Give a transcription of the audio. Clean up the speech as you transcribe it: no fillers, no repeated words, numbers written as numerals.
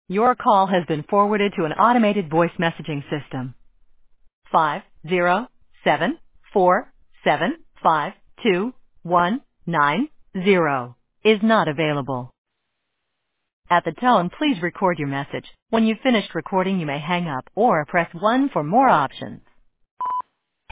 Your call has been forwarded to an automated voice messaging system. 50747521990 is not available. At the tone, please record your message. When you've finished recording, you may hang up or press 1 for more options.